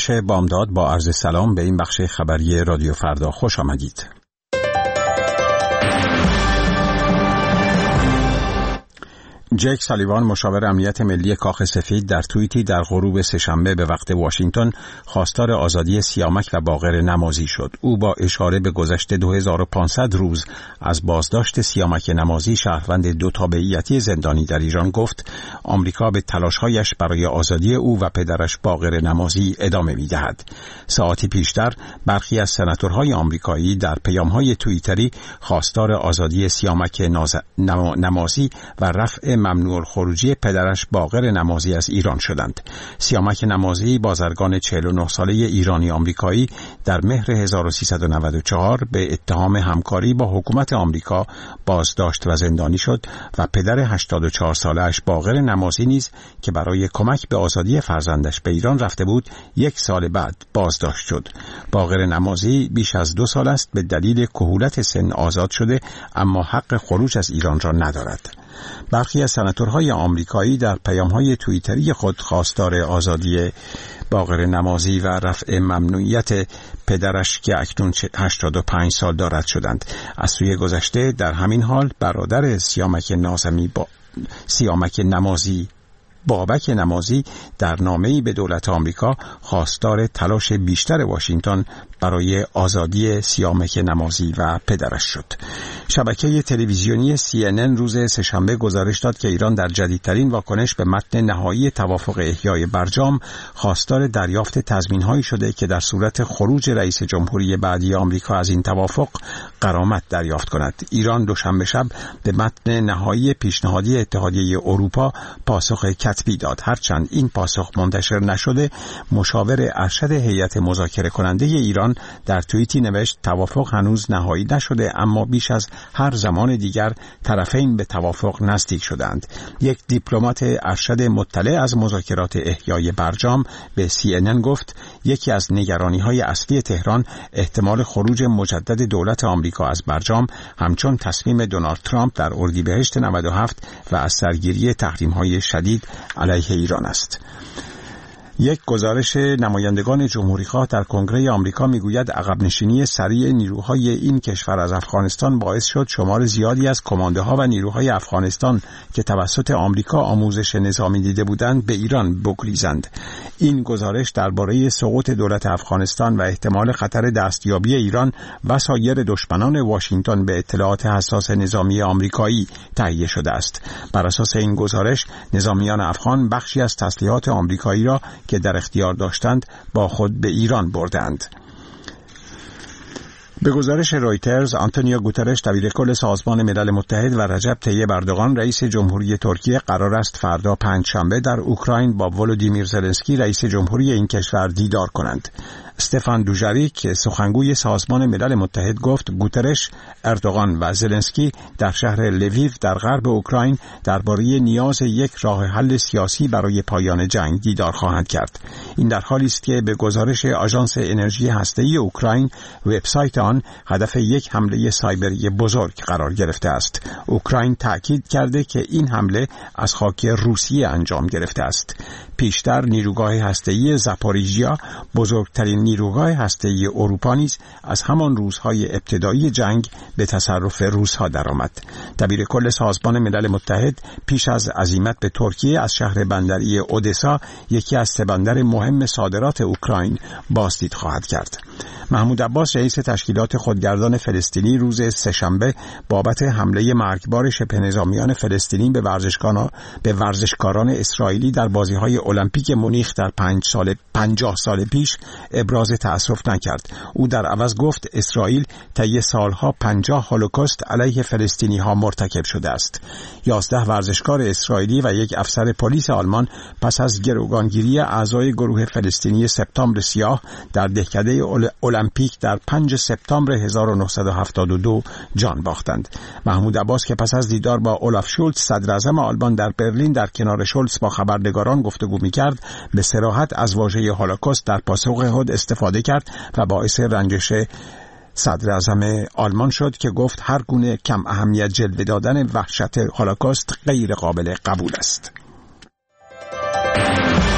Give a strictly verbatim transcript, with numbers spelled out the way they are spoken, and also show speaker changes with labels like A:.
A: گزارش بامداد با عرض سلام به این بخش خبری رادیو فردا خوش آمدید. جک سالیوان مشاور امنیت ملی کاخ سفید در توییتی در غروب سه‌شنبه به وقت واشنگتن خواستار آزادی سیامک و باقر نمازی شد. او با اشاره به گذشت دو هزار و پانصد روز از بازداشت سیامک نمازی شهروند دو تابعیتی زندانی در ایران گفت آمریکا به تلاش‌هایش برای آزادی او و پدرش باقر نمازی ادامه می‌دهد. ساعتی پیشتر برخی از سناتورهای آمریکایی در پیام‌های توییتری خواستار آزادی سیامک نمازی و رفع ممنوع الخروجی پدرش باقر نمازی از ایران شدند. سیامک نمازی بازرگان چهل و نه ساله ایرانی آمریکایی در مهر هزار و سیصد و نود و چهار به اتهام همکاری با حکومت آمریکا بازداشت و زندانی شد و پدر هشتاد و چهار ساله‌اش باقر نمازی نیز که برای کمک به آزادی فرزندش به ایران رفته بود یک سال بعد بازداشت شد. باقر نمازی بیش از دو سال است به دلیل کهولت سن آزاد شده اما حق خروج از ایران را ندارد. برخی از سناتورهای آمریکایی در پیام‌های توییتری خود خواستار آزادی باقر نمازی و رفع ممنوعیت پدرش که اکنون هشتاد و پنج سال دارد شدند. از سوی گذشته در همین حال برادر سیامک ناظمی با سیامک نمازی بابک نمازی در نامه‌ای به دولت آمریکا خواستار تلاش بیشتر واشنگتن برای آزادی سیامک نمازی و پدرش شد. شبکه تلویزیونی سی ان ان روز سه‌شنبه گزارش داد که ایران در جدیدترین واکنش به متن نهایی توافق احیای برجام خواستار دریافت تضمین‌هایی شده که در صورت خروج رئیس جمهوری بعدی آمریکا از این توافق غرامت دریافت کند. ایران دوشنبه شب به متن نهایی پیشنهادی اتحادیه اروپا پاسخ کتبی داد. هرچند این پاسخ منتشر نشده، مشاور ارشد هیئت مذاکره کننده ایران در توییتی نوشت توافق هنوز نهایی نشده اما بیش از هر زمان دیگر طرفین به توافق نزدیک شدند. یک دیپلمات ارشد مطلع از مذاکرات احیای برجام به سی ان ان گفت یکی از نگرانی‌های اصلی تهران احتمال خروج مجدد دولت آمریکا از برجام همچون تصمیم دونالد ترامپ در اردیبهشت نود و هفت و از سرگیری تحریم‌های شدید علیه ایران است. یک گزارش نمایندگان جمهوری‌خواه در کنگره آمریکا میگوید عقب نشینی سریع نیروهای این کشور از افغانستان باعث شد شمار زیادی از کماندوها و نیروهای افغانستان که توسط آمریکا آموزش نظامی دیده بودند به ایران بگریزند. این گزارش درباره سقوط دولت افغانستان و احتمال خطر دستیابی ایران و سایر دشمنان واشنگتن به اطلاعات حساس نظامی آمریکایی تهیه شده است. بر اساس این گزارش نظامیان افغان بخشی از تسلیحات آمریکایی را که در اختیار داشتند با خود به ایران بردند. به گزارش رویترز، آنتونیو گوترش دبیرکل سازمان ملل متحد و رجب طیب اردوغان رئیس جمهوری ترکیه قرار است فردا پنجشنبه در اوکراین با ولودیمیر زلنسکی رئیس جمهوری این کشور دیدار کنند. استفان دوژاریک سخنگوی سازمان ملل متحد گفت گوترش، اردوغان و زلنسکی در شهر لویو در غرب اوکراین درباره نیاز یک راه حل سیاسی برای پایان جنگ دیدار خواهند کرد. این در حالی است که به گزارش آژانس انرژی هسته‌ای اوکراین وبسایت آن هدف یک حمله سایبری بزرگ قرار گرفته است. اوکراین تأکید کرده که این حمله از خاک روسیه انجام گرفته است. پیشتر نیروگاه هسته‌ای زاپوریژیا بزرگترین نیروگاه هسته‌ای اروپا نیز از همان روزهای ابتدایی جنگ به تصرف روس‌ها درآمد. دبیرکل سازمان ملل متحد پیش از عزیمت به ترکیه از شهر بندری اودسا یکی از سه بندر مهم صادرات اوکراین بازدید خواهد کرد. محمود عباس رئیس تشکیلات خودگردان فلسطینی روز سه‌شنبه بابت حمله مرگبار شبه نظامیان فلسطینی به ورزشکاران به ورزشکاران اسرائیلی در بازی‌های المپیک مونیخ در پنج سال پنجاه سال پیش ابراز تأسف نکرد. او در عوض گفت اسرائیل طی سالها پنجاه هولوکاست علیه فلسطینی‌ها مرتکب شده است. یازده ورزشکار اسرائیلی و یک افسر پلیس آلمان پس از گروگانگیری اعضای گروه فلسطینی سپتامبر سیاه در دهکده المپیک در پنجم سپتامبر هزار و نهصد و هفتاد و دو جان باختند. محمود عباس که پس از دیدار با اولاف شولتز صدر اعظم آلمان در برلین در کنار شولتز با خبرنگاران گفتگو می‌کرد، به صراحت از واژه هولوکاست در پاسخ خود استفاده کرد و باعث رنجش صدر اعظم آلمان شد که گفت هر گونه کم اهمیت جلوه دادن وحشت هولوکاست غیر قابل قبول است.